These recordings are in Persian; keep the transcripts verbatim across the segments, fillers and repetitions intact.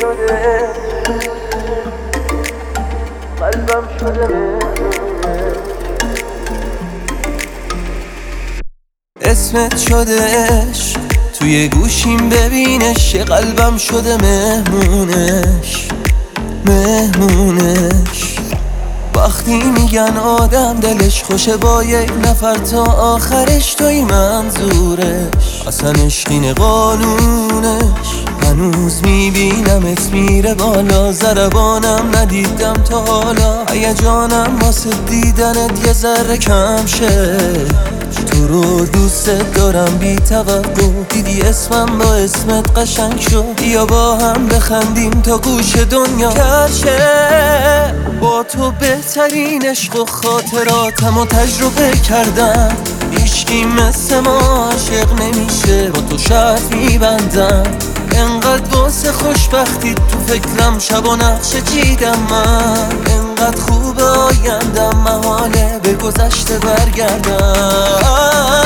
شده قلبم شده اسمت شدهش توی گوشیم ببینش یه قلبم شده مهمونش مهمونش وقتی میگن آدم دلش خوشه با یک نفر تا آخرش توی منظورش اصلا عشقین قانونش هنوز میبینمت میره بالا ضربانم ندیدم تا حالا هیجانم واسه دیدنت یه ذره کم شه تو رو دوست دارم بی توقع دیدی اسمم با اسمت قشنگ شد یا با هم بخندیم تا گوش دنیا کرشه با تو بهترین عشق و خاطراتم و تجربه کردم هیچکی مثل ما عاشق نمیشه با تو شرط میبندم انقدر واسه خوشبختی تو فکرم شب و نقشه چیدم من انقدر خوب آیندم محاله به گذشته برگردم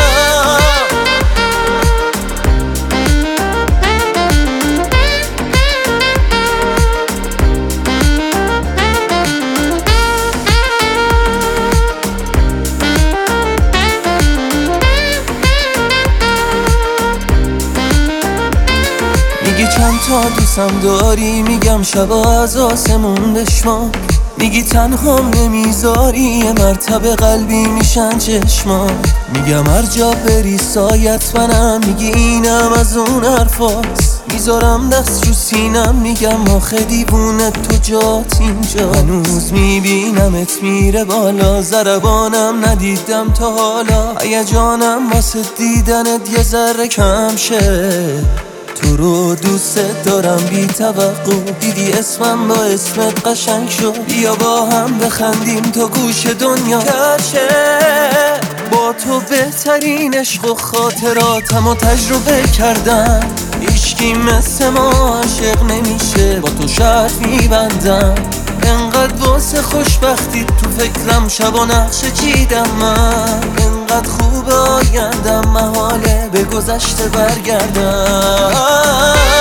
میگی چند تا دوستم داری میگم شبا از آسمون بشمار میگی تنهام نمیذاری یه مرتبه قلبی میشن چشمان میگم هر جا بری سایت منم میگی اینم از اون حرفاست میذارم دست رو سینم میگم آخه دیوونه تو جات اینجا هنوز میبینمت میره بالا ضربانم ندیدم تا حالا هیجانم واسه دیدنت یه ذره کم شه تو رو دوست دارم بی توقع دیدی اسمم با اسمت قشنگ شد بیا با هم بخندیم تا گوش دنیا کرشه با تو بهترین عشق و خاطراتم و تجربه کردم هیچکی مثل ما عاشق نمیشه با تو شرط میبندم انقدر واسه خوشبختی تو فکرم شب و نقشه چیدم من انقدر خوب آیندم محاله به گذشته برگردم